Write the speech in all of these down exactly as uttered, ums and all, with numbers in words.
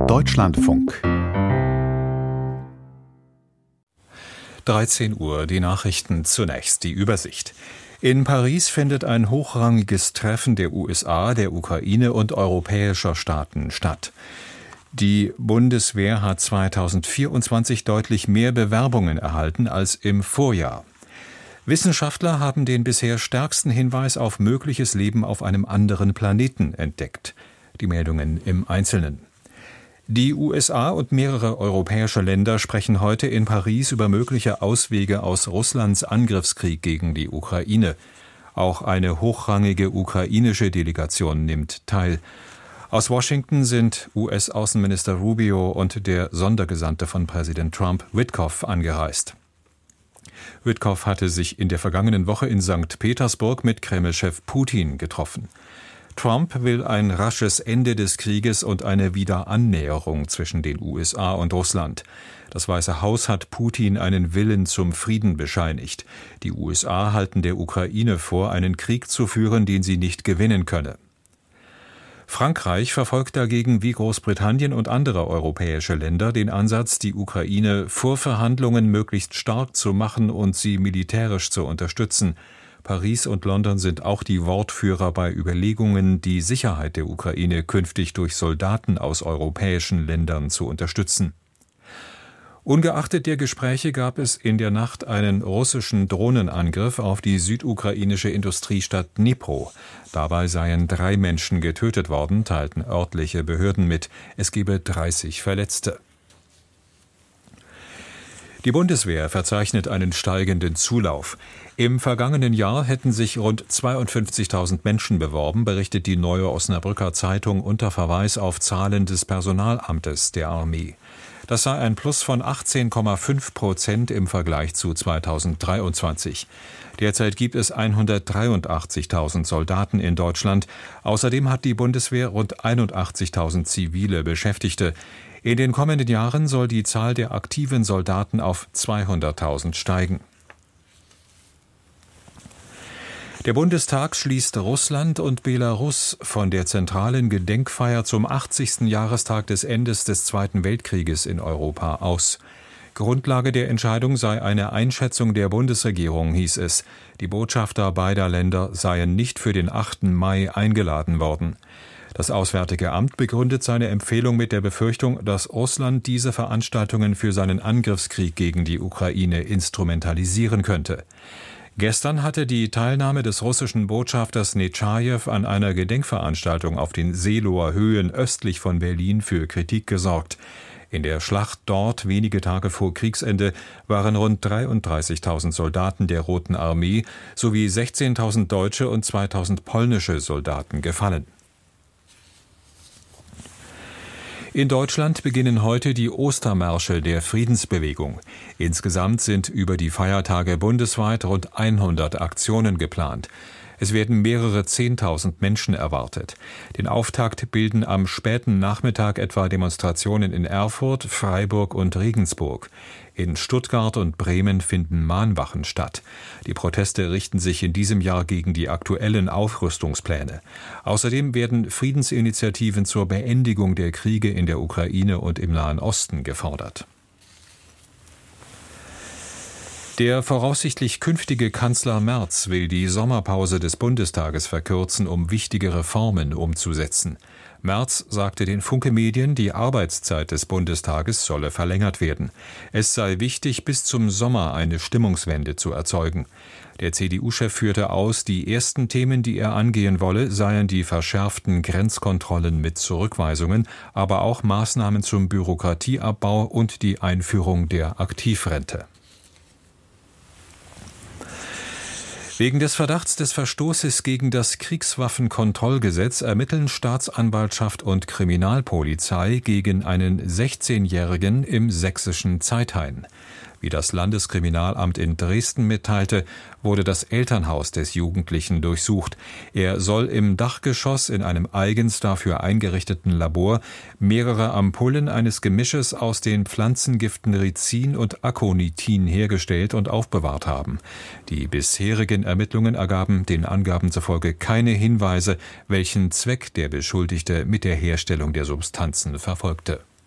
Deutschlandfunk. dreizehn Uhr, die Nachrichten zunächst, die Übersicht. In Paris findet ein hochrangiges Treffen der U S A, der Ukraine und europäischer Staaten statt. Die Bundeswehr hat zweitausendvierundzwanzig deutlich mehr Bewerbungen erhalten als im Vorjahr. Wissenschaftler haben den bisher stärksten Hinweis auf mögliches Leben auf einem anderen Planeten entdeckt. Die Meldungen im Einzelnen. Die U S A und mehrere europäische Länder sprechen heute in Paris über mögliche Auswege aus Russlands Angriffskrieg gegen die Ukraine. Auch eine hochrangige ukrainische Delegation nimmt teil. Aus Washington sind U S-Außenminister Rubio und der Sondergesandte von Präsident Trump, Witkoff, angereist. Witkoff hatte sich in der vergangenen Woche in Sankt Petersburg mit Kreml-Chef Putin getroffen. Trump will ein rasches Ende des Krieges und eine Wiederannäherung zwischen den U S A und Russland. Das Weiße Haus hat Putin einen Willen zum Frieden bescheinigt. Die U S A halten der Ukraine vor, einen Krieg zu führen, den sie nicht gewinnen könne. Frankreich verfolgt dagegen wie Großbritannien und andere europäische Länder den Ansatz, die Ukraine vor Verhandlungen möglichst stark zu machen und sie militärisch zu unterstützen. Paris und London sind auch die Wortführer bei Überlegungen, die Sicherheit der Ukraine künftig durch Soldaten aus europäischen Ländern zu unterstützen. Ungeachtet der Gespräche gab es in der Nacht einen russischen Drohnenangriff auf die südukrainische Industriestadt Dnipro. Dabei seien drei Menschen getötet worden, teilten örtliche Behörden mit. Es gebe dreißig Verletzte. Die Bundeswehr verzeichnet einen steigenden Zulauf. Im vergangenen Jahr hätten sich rund zweiundfünfzigtausend Menschen beworben, berichtet die Neue Osnabrücker Zeitung unter Verweis auf Zahlen des Personalamtes der Armee. Das sei ein Plus von achtzehn Komma fünf Prozent im Vergleich zu zweitausenddreiundzwanzig. Derzeit gibt es hundertdreiundachtzigtausend Soldaten in Deutschland. Außerdem hat die Bundeswehr rund einundachtzigtausend zivile Beschäftigte. In den kommenden Jahren soll die Zahl der aktiven Soldaten auf zweihunderttausend steigen. Der Bundestag schließt Russland und Belarus von der zentralen Gedenkfeier zum achtzigsten Jahrestag des Endes des Zweiten Weltkrieges in Europa aus. Grundlage der Entscheidung sei eine Einschätzung der Bundesregierung, hieß es. Die Botschafter beider Länder seien nicht für den achten Mai eingeladen worden. Das Auswärtige Amt begründet seine Empfehlung mit der Befürchtung, dass Russland diese Veranstaltungen für seinen Angriffskrieg gegen die Ukraine instrumentalisieren könnte. Gestern hatte die Teilnahme des russischen Botschafters Netschajew an einer Gedenkveranstaltung auf den Seeloer Höhen östlich von Berlin für Kritik gesorgt. In der Schlacht dort, wenige Tage vor Kriegsende, waren rund dreiunddreißigtausend Soldaten der Roten Armee sowie sechzehntausend deutsche und zweitausend polnische Soldaten gefallen. In Deutschland beginnen heute die Ostermärsche der Friedensbewegung. Insgesamt sind über die Feiertage bundesweit rund hundert Aktionen geplant. Es werden mehrere Zehntausend Menschen erwartet. Den Auftakt bilden am späten Nachmittag etwa Demonstrationen in Erfurt, Freiburg und Regensburg. In Stuttgart und Bremen finden Mahnwachen statt. Die Proteste richten sich in diesem Jahr gegen die aktuellen Aufrüstungspläne. Außerdem werden Friedensinitiativen zur Beendigung der Kriege in der Ukraine und im Nahen Osten gefordert. Der voraussichtlich künftige Kanzler Merz will die Sommerpause des Bundestages verkürzen, um wichtige Reformen umzusetzen. Merz sagte den Funke Medien, die Arbeitszeit des Bundestages solle verlängert werden. Es sei wichtig, bis zum Sommer eine Stimmungswende zu erzeugen. Der C D U-Chef führte aus, die ersten Themen, die er angehen wolle, seien die verschärften Grenzkontrollen mit Zurückweisungen, aber auch Maßnahmen zum Bürokratieabbau und die Einführung der Aktivrente. Wegen des Verdachts des Verstoßes gegen das Kriegswaffenkontrollgesetz ermitteln Staatsanwaltschaft und Kriminalpolizei gegen einen sechzehnjährigen im sächsischen Zeithain. Wie das Landeskriminalamt in Dresden mitteilte, wurde das Elternhaus des Jugendlichen durchsucht. Er soll im Dachgeschoss in einem eigens dafür eingerichteten Labor mehrere Ampullen eines Gemisches aus den Pflanzengiften Ricin und Aconitin hergestellt und aufbewahrt haben. Die bisherigen Ermittlungen ergaben den Angaben zufolge keine Hinweise, welchen Zweck der Beschuldigte mit der Herstellung der Substanzen verfolgte.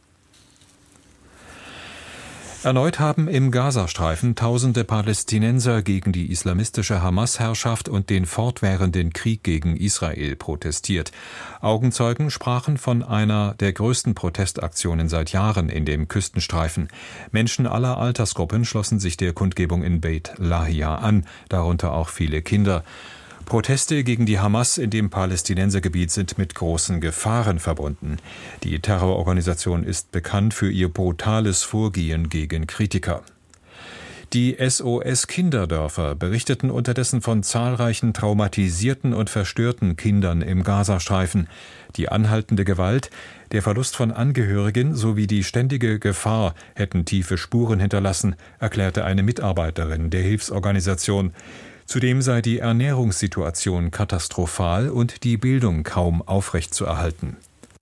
Erneut haben im Gazastreifen tausende Palästinenser gegen die islamistische Hamas-Herrschaft und den fortwährenden Krieg gegen Israel protestiert. Augenzeugen sprachen von einer der größten Protestaktionen seit Jahren in dem Küstenstreifen. Menschen aller Altersgruppen schlossen sich der Kundgebung in Beit Lahia an, darunter auch viele Kinder. Proteste gegen die Hamas in dem Palästinensergebiet sind mit großen Gefahren verbunden. Die Terrororganisation ist bekannt für ihr brutales Vorgehen gegen Kritiker. Die S O S-Kinderdörfer berichteten unterdessen von zahlreichen traumatisierten und verstörten Kindern im Gazastreifen. Die anhaltende Gewalt, der Verlust von Angehörigen sowie die ständige Gefahr hätten tiefe Spuren hinterlassen, erklärte eine Mitarbeiterin der Hilfsorganisation. Zudem sei die Ernährungssituation katastrophal und die Bildung kaum aufrechtzuerhalten.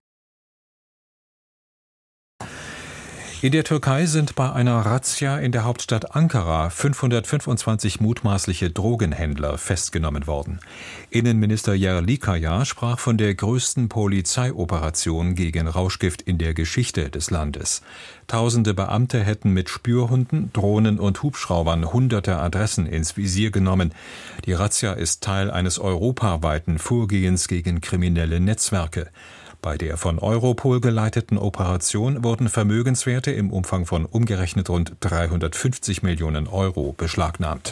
In der Türkei sind bei einer Razzia in der Hauptstadt Ankara fünfhundertfünfundzwanzig mutmaßliche Drogenhändler festgenommen worden. Innenminister Yerlikaya sprach von der größten Polizeioperation gegen Rauschgift in der Geschichte des Landes. Tausende Beamte hätten mit Spürhunden, Drohnen und Hubschraubern hunderte Adressen ins Visier genommen. Die Razzia ist Teil eines europaweiten Vorgehens gegen kriminelle Netzwerke. Bei der von Europol geleiteten Operation wurden Vermögenswerte im Umfang von umgerechnet rund dreihundertfünfzig Millionen Euro beschlagnahmt.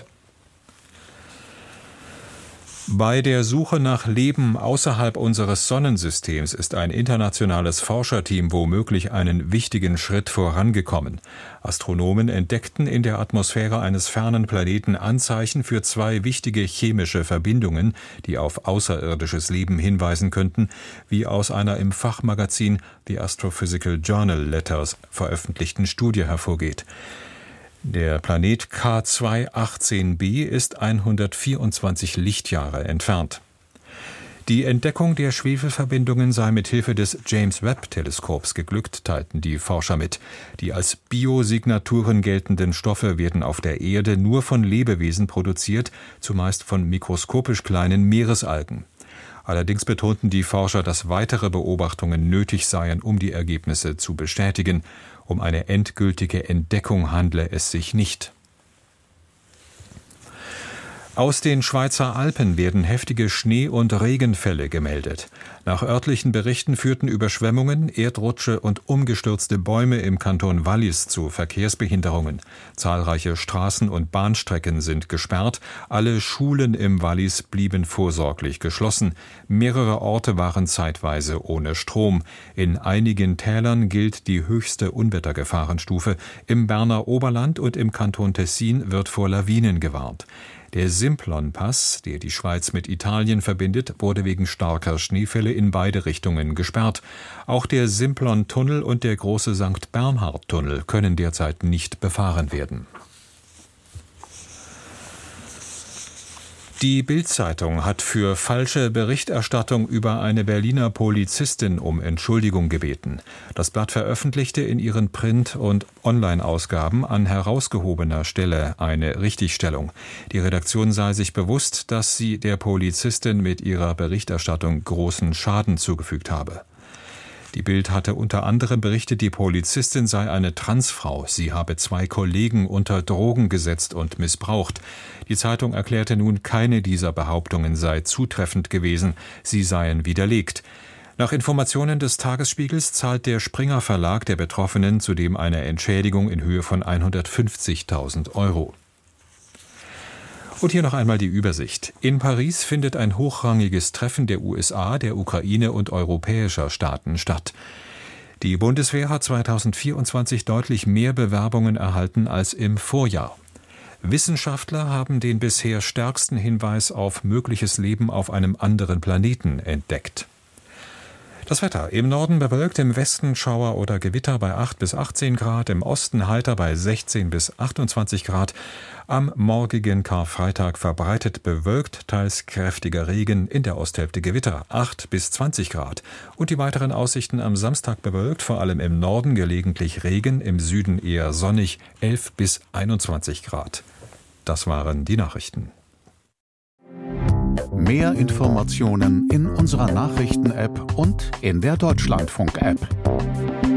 Bei der Suche nach Leben außerhalb unseres Sonnensystems ist ein internationales Forscherteam womöglich einen wichtigen Schritt vorangekommen. Astronomen entdeckten in der Atmosphäre eines fernen Planeten Anzeichen für zwei wichtige chemische Verbindungen, die auf außerirdisches Leben hinweisen könnten, wie aus einer im Fachmagazin The Astrophysical Journal Letters veröffentlichten Studie hervorgeht. Der Planet K zwei achtzehn b ist hundertvierundzwanzig Lichtjahre entfernt. Die Entdeckung der Schwefelverbindungen sei mit Hilfe des James-Webb-Teleskops geglückt, teilten die Forscher mit. Die als Biosignaturen geltenden Stoffe werden auf der Erde nur von Lebewesen produziert, zumeist von mikroskopisch kleinen Meeresalgen. Allerdings betonten die Forscher, dass weitere Beobachtungen nötig seien, um die Ergebnisse zu bestätigen. Um eine endgültige Entdeckung handle es sich nicht. Aus den Schweizer Alpen werden heftige Schnee- und Regenfälle gemeldet. Nach örtlichen Berichten führten Überschwemmungen, Erdrutsche und umgestürzte Bäume im Kanton Wallis zu Verkehrsbehinderungen. Zahlreiche Straßen und Bahnstrecken sind gesperrt. Alle Schulen im Wallis blieben vorsorglich geschlossen. Mehrere Orte waren zeitweise ohne Strom. In einigen Tälern gilt die höchste Unwettergefahrenstufe. Im Berner Oberland und im Kanton Tessin wird vor Lawinen gewarnt. Der Simplon-Pass, der die Schweiz mit Italien verbindet, wurde wegen starker Schneefälle in beide Richtungen gesperrt. Auch der Simplon-Tunnel und der große Sankt Bernhard-Tunnel können derzeit nicht befahren werden. Die Bild-Zeitung hat für falsche Berichterstattung über eine Berliner Polizistin um Entschuldigung gebeten. Das Blatt veröffentlichte in ihren Print- und Online-Ausgaben an herausgehobener Stelle eine Richtigstellung. Die Redaktion sei sich bewusst, dass sie der Polizistin mit ihrer Berichterstattung großen Schaden zugefügt habe. Die Bild hatte unter anderem berichtet, die Polizistin sei eine Transfrau. Sie habe zwei Kollegen unter Drogen gesetzt und missbraucht. Die Zeitung erklärte nun, keine dieser Behauptungen sei zutreffend gewesen. Sie seien widerlegt. Nach Informationen des Tagesspiegels zahlt der Springer Verlag der Betroffenen zudem eine Entschädigung in Höhe von hundertfünfzigtausend Euro. Und hier noch einmal die Übersicht. In Paris findet ein hochrangiges Treffen der U S A, der Ukraine und europäischer Staaten statt. Die Bundeswehr hat zweitausendvierundzwanzig deutlich mehr Bewerbungen erhalten als im Vorjahr. Wissenschaftler haben den bisher stärksten Hinweis auf mögliches Leben auf einem anderen Planeten entdeckt. Das Wetter: im Norden bewölkt, im Westen Schauer oder Gewitter bei acht bis achtzehn Grad, im Osten heiter bei sechzehn bis achtundzwanzig Grad. Am morgigen Karfreitag verbreitet bewölkt, teils kräftiger Regen, in der Osthälfte Gewitter, acht bis zwanzig Grad. Und die weiteren Aussichten: am Samstag bewölkt, vor allem im Norden gelegentlich Regen, im Süden eher sonnig, elf bis einundzwanzig Grad. Das waren die Nachrichten. Mehr Informationen in unserer Nachrichten-App und in der Deutschlandfunk-App.